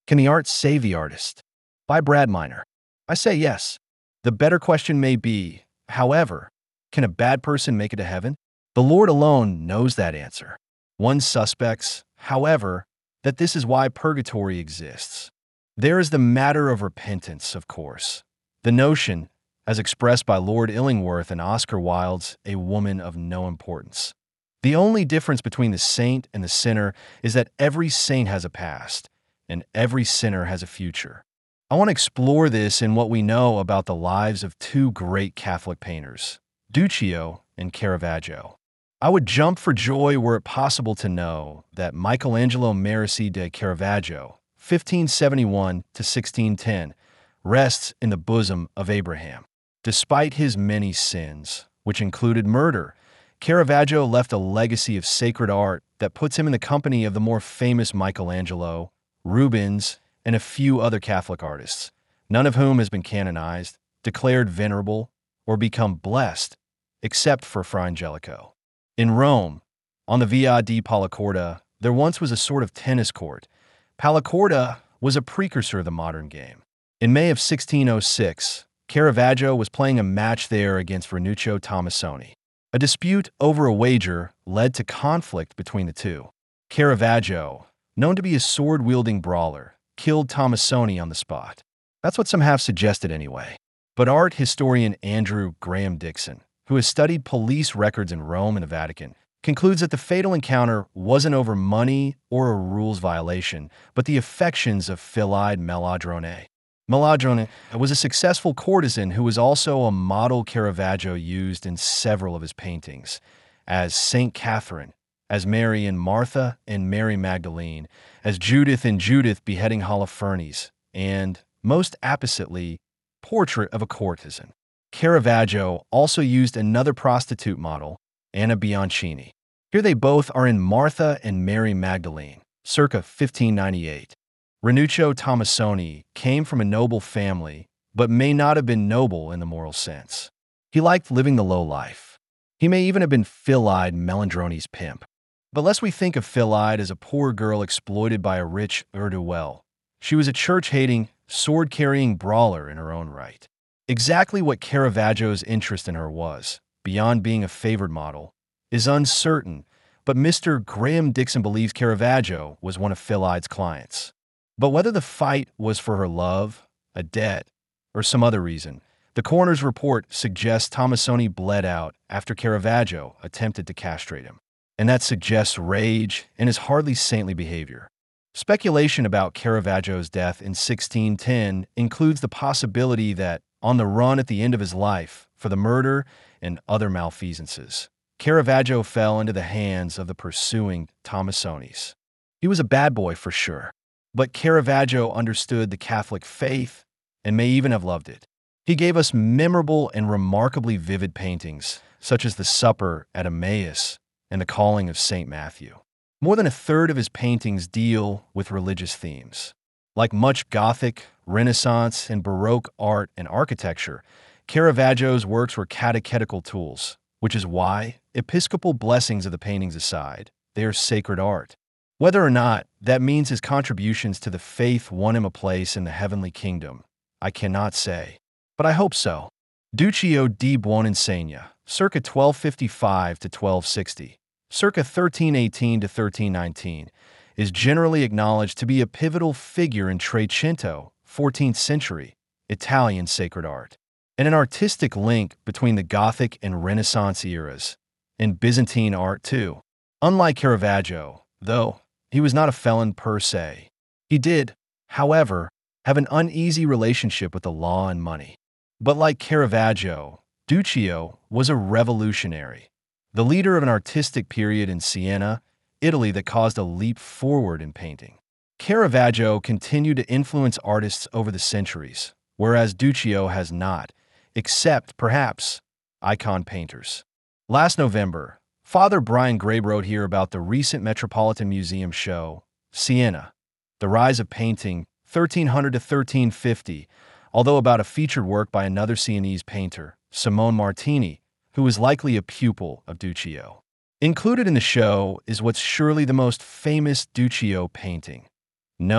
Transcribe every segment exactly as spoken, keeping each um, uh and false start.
Can the art save the artist? By Brad Miner. I say yes. The better question may be, however, can a bad person make it to heaven? The Lord alone knows that answer. One suspects, however, that this is why purgatory exists. There is the matter of repentance, of course. The notion, as expressed by Lord Illingworth and Oscar Wilde's A Woman of No Importance. The only difference between the saint and the sinner is that every saint has a past, and every sinner has a future. I want to explore this in what we know about the lives of two great Catholic painters, Duccio and Caravaggio. I would jump for joy were it possible to know that Michelangelo Merisi de Caravaggio, fifteen seventy-one to sixteen ten, rests in the bosom of Abraham. Despite his many sins, which included murder, Caravaggio left a legacy of sacred art that puts him in the company of the more famous Michelangelo, Rubens, and a few other Catholic artists, none of whom has been canonized, declared venerable, or become blessed, except for Fra Angelico. In Rome, on the Via di Palacorda, there once was a sort of tennis court. Palacorda was a precursor of the modern game. In May of sixteen oh six, Caravaggio was playing a match there against Ranuccio Tomassoni. A dispute over a wager led to conflict between the two. Caravaggio, known to be a sword-wielding brawler, killed Tomassoni on the spot. That's what some have suggested anyway. But art historian Andrew Graham Dixon, who has studied police records in Rome and the Vatican, concludes that the fatal encounter wasn't over money or a rules violation, but the affections of Philide Meladrone. Meladrone was a successful courtesan who was also a model Caravaggio used in several of his paintings, as Saint Catherine, as Mary and Martha and Mary Magdalene, as Judith and Judith beheading Holofernes, and, most appositely, Portrait of a Courtesan. Caravaggio also used another prostitute model, Anna Bianchini. Here they both are in Martha and Mary Magdalene, circa fifteen ninety-eight. Ranuccio Tomassoni came from a noble family, but may not have been noble in the moral sense. He liked living the low life. He may even have been Philide Meladrone's pimp. But lest we think of Philide as a poor girl exploited by a rich ne'er-do-well, she was a church-hating, sword-carrying brawler in her own right. Exactly what Caravaggio's interest in her was, beyond being a favored model, is uncertain, but Mister Graham Dixon believes Caravaggio was one of Philide's clients. But whether the fight was for her love, a debt, or some other reason, the coroner's report suggests Tomassoni bled out after Caravaggio attempted to castrate him. And that suggests rage and his hardly saintly behavior. Speculation about Caravaggio's death in sixteen ten includes the possibility that, on the run at the end of his life for the murder and other malfeasances, Caravaggio fell into the hands of the pursuing Tomassonis. He was a bad boy for sure, but Caravaggio understood the Catholic faith and may even have loved it. He gave us memorable and remarkably vivid paintings, such as the Supper at Emmaus and the Calling of Saint Matthew. More than a third of his paintings deal with religious themes. Like much Gothic, Renaissance, and Baroque art and architecture, Caravaggio's works were catechetical tools, which is why, episcopal blessings of the paintings aside, they are sacred art. Whether or not that means his contributions to the faith won him a place in the heavenly kingdom, I cannot say. But I hope so. Duccio di Buoninsegna, circa twelve fifty-five to twelve sixty, circa thirteen eighteen to thirteen nineteen, is generally acknowledged to be a pivotal figure in Trecento, fourteenth century, Italian sacred art, and an artistic link between the Gothic and Renaissance eras, and Byzantine art too. Unlike Caravaggio, though, he was not a felon per se. He did, however, have an uneasy relationship with the law and money. But like Caravaggio, Duccio was a revolutionary, the leader of an artistic period in Siena, Italy that caused a leap forward in painting. Caravaggio continued to influence artists over the centuries, whereas Duccio has not, except, perhaps, icon painters. Last November, Father Brian Grabe wrote here about the recent Metropolitan Museum show, Siena, The Rise of Painting, thirteen hundred to thirteen fifty, although about a featured work by another Sienese painter, Simone Martini, who was likely a pupil of Duccio. Included in the show is what's surely the most famous Duccio painting, known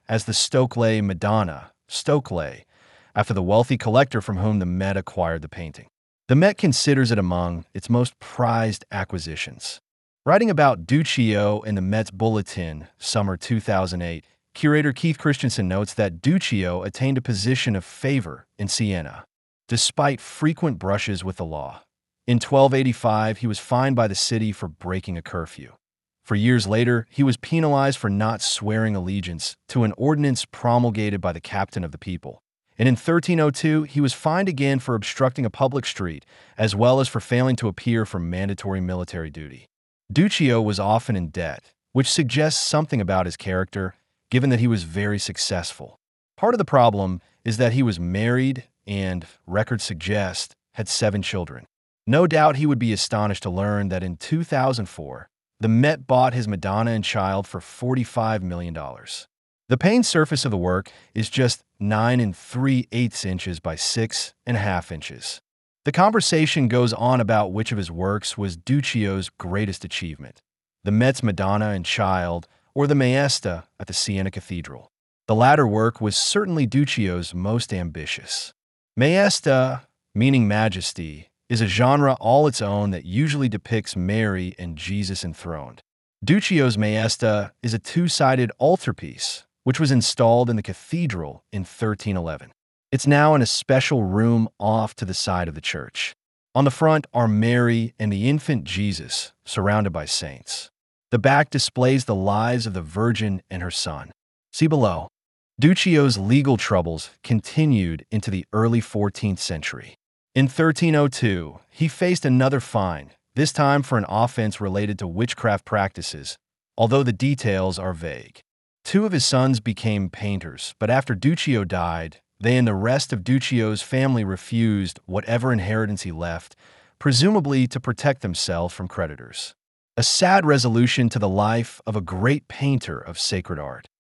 as the Stokely Madonna, Stokely, after the wealthy collector from whom the Met acquired the painting. The Met considers it among its most prized acquisitions. Writing about Duccio in the Met's Bulletin, summer two thousand eight, curator Keith Christensen notes that Duccio attained a position of favor in Siena, despite frequent brushes with the law. In twelve eighty-five, he was fined by the city for breaking a curfew. For years later, he was penalized for not swearing allegiance to an ordinance promulgated by the captain of the people. And in thirteen oh two, he was fined again for obstructing a public street, as well as for failing to appear for mandatory military duty. Duccio was often in debt, which suggests something about his character, given that he was very successful. Part of the problem is that he was married and, records suggest, had seven children. No doubt he would be astonished to learn that in two thousand four, the Met bought his Madonna and Child for forty-five million dollars. The painted surface of the work is just nine and three-eighths inches by six and a half inches. The conversation goes on about which of his works was Duccio's greatest achievement, the Met's Madonna and Child or the Maesta at the Siena Cathedral. The latter work was certainly Duccio's most ambitious. Maesta, meaning majesty, is a genre all its own that usually depicts Mary and Jesus enthroned. Duccio's Maesta is a two-sided altarpiece, which was installed in the cathedral in thirteen eleven. It's now in a special room off to the side of the church. On the front are Mary and the infant Jesus, surrounded by saints. The back displays the lives of the Virgin and her son. See below. Duccio's legal troubles continued into the early fourteenth century. In thirteen oh two, he faced another fine, this time for an offense related to witchcraft practices, although the details are vague. Two of his sons became painters, but after Duccio died, they and the rest of Duccio's family refused whatever inheritance he left, presumably to protect themselves from creditors. A sad resolution to the life of a great painter of sacred art.